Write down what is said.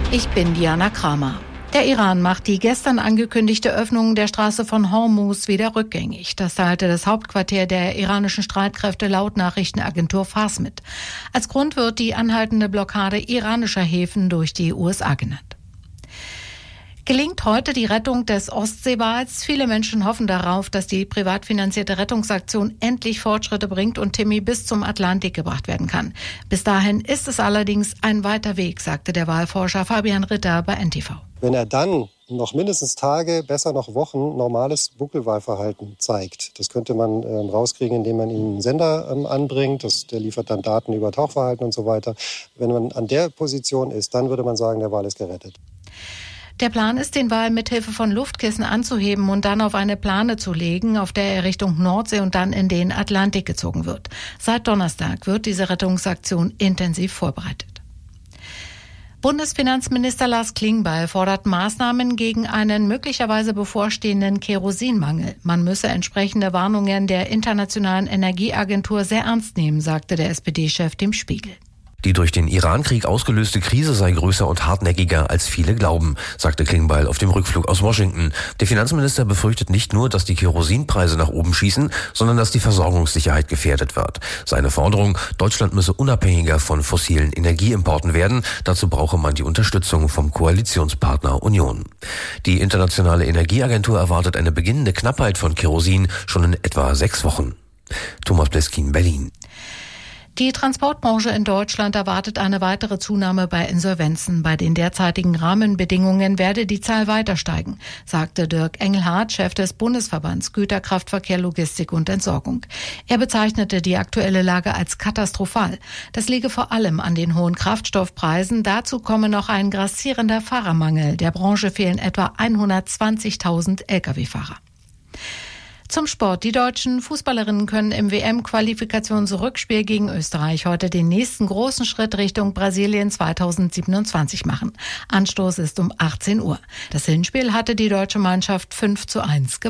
Ich bin Diana Kramer. Der Iran macht die gestern angekündigte Öffnung der Straße von Hormuz wieder rückgängig. Das teilte das Hauptquartier der iranischen Streitkräfte laut Nachrichtenagentur Fars mit. Als Grund wird die anhaltende Blockade iranischer Häfen durch die USA genannt. Gelingt heute die Rettung des Ostseewals? Viele Menschen hoffen darauf, dass die privat finanzierte Rettungsaktion endlich Fortschritte bringt und Timmy bis zum Atlantik gebracht werden kann. Bis dahin ist es allerdings ein weiter Weg, sagte der Walforscher Fabian Ritter bei NTV. Wenn er dann noch mindestens Tage, besser noch Wochen normales Buckelwalverhalten zeigt. Das könnte man rauskriegen, indem man ihm einen Sender anbringt. Der liefert dann Daten über Tauchverhalten und so weiter. Wenn man an der Position ist, dann würde man sagen, der Wal ist gerettet. Der Plan ist, den Wal mithilfe von Luftkissen anzuheben und dann auf eine Plane zu legen, auf der er Richtung Nordsee und dann in den Atlantik gezogen wird. Seit Donnerstag wird diese Rettungsaktion intensiv vorbereitet. Bundesfinanzminister Lars Klingbeil fordert Maßnahmen gegen einen möglicherweise bevorstehenden Kerosinmangel. Man müsse entsprechende Warnungen der Internationalen Energieagentur sehr ernst nehmen, sagte der SPD-Chef dem Spiegel. Die durch den Iran-Krieg ausgelöste Krise sei größer und hartnäckiger, als viele glauben, sagte Klingbeil auf dem Rückflug aus Washington. Der Finanzminister befürchtet nicht nur, dass die Kerosinpreise nach oben schießen, sondern dass die Versorgungssicherheit gefährdet wird. Seine Forderung, Deutschland müsse unabhängiger von fossilen Energieimporten werden. Dazu brauche man die Unterstützung vom Koalitionspartner Union. Die Internationale Energieagentur erwartet eine beginnende Knappheit von Kerosin schon in etwa 6 Wochen. Thomas Bleskin, Berlin. Die Transportbranche in Deutschland erwartet eine weitere Zunahme bei Insolvenzen. Bei den derzeitigen Rahmenbedingungen werde die Zahl weiter steigen, sagte Dirk Engelhardt, Chef des Bundesverbands Güterkraftverkehr, Logistik und Entsorgung. Er bezeichnete die aktuelle Lage als katastrophal. Das liege vor allem an den hohen Kraftstoffpreisen. Dazu komme noch ein grassierender Fahrermangel. Der Branche fehlen etwa 120.000 Lkw-Fahrer. Zum Sport. Die deutschen Fußballerinnen können im WM-Qualifikationsrückspiel gegen Österreich heute den nächsten großen Schritt Richtung Brasilien 2027 machen. Anstoß ist um 18 Uhr. Das Hinspiel hatte die deutsche Mannschaft 5:1 gewonnen.